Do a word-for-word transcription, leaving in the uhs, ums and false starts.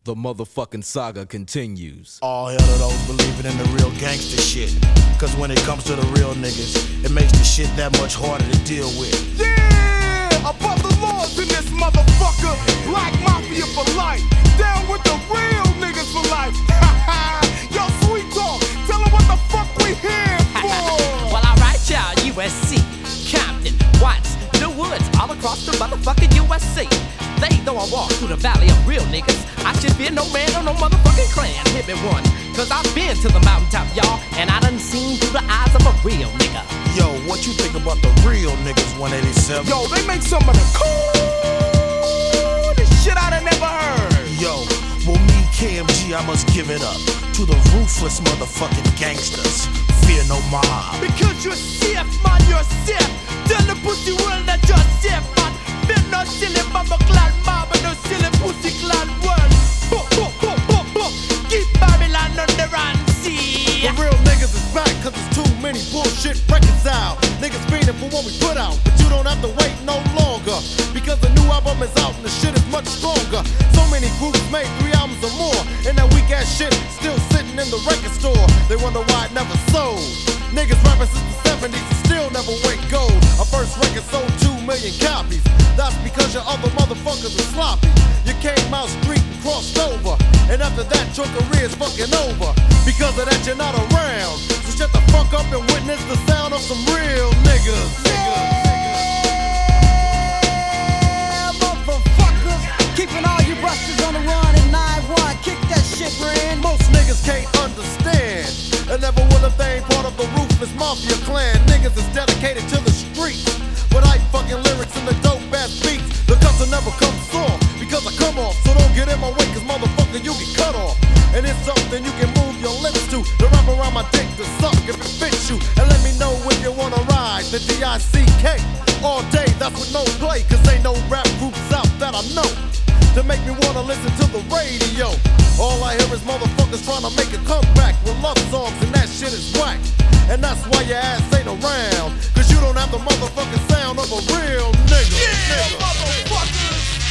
The motherfucking saga continues. All hell to those believing in the real gangster shit. Cause when it comes to the real niggas, it makes the shit that much harder to deal with. Yeah! Above the laws in this motherfucker. Black Mafia for life. Down with the real niggas for life. Yo, Sweet Talk, tell them what the fuck we here for. Well, alright, y'all, U S C, Compton, Watts, New Woods, all across the motherfucking U S A. They though I walk through the valley of real niggas, I should fear no man or no motherfucking clan. Hit me one, cause I've been to the mountaintop, y'all, and I done seen through the eyes of a real nigga. Yo, what you think about the real niggas one eighty-seven? Yo, they make some of the coolest shit I done never heard. Yo, well me, K M G, I must give it up to the ruthless motherfucking gangsters. Fear no mob. Because you're safe, man, you're safe. Tell the pussy world that you're safe, man. Fear no silly mama clan mob and no silly pussy clan world. Boop, boop, boop, boop, boop. Keep Babylon on the run, see. The real niggas is back cause there's too many bullshit records out. Niggas fiending for what we put out, but you don't have to wait no longer. Because the new album is out and the shit is much stronger. So many groups made three albums or more, and that weak ass shit still sitting in the record store. They wonder why it never sold. Niggas rapping since the seventies and still never went gold. Our first record sold two million copies. That's because your other motherfuckers are sloppy. You came out street and crossed over, and after that your career's fucking over. Because of that you're not around. So shut the fuck up and witness the sound of some real niggas. Niggas. Keeping all you busters on the run in nine one. Kick that shit, Ren. Most niggas can't understand, and never will if they ain't part of the ruthless mafia clan. Niggas is dedicated to the streets, but I fucking lyrics and the dope ass beats. The cuts will never come soft, because I come off. So don't get in my way, cause motherfucker you get cut off. And it's something you can move your lips to. To wrap around my dick to suck if it fits you. And let me know if you wanna ride the D I C K all day, that's with no play. Cause ain't no rap groups out that I know to make me wanna listen to the radio. All I hear is motherfuckers trying to make a comeback with love songs, and that shit is whack. And that's why your ass ain't around.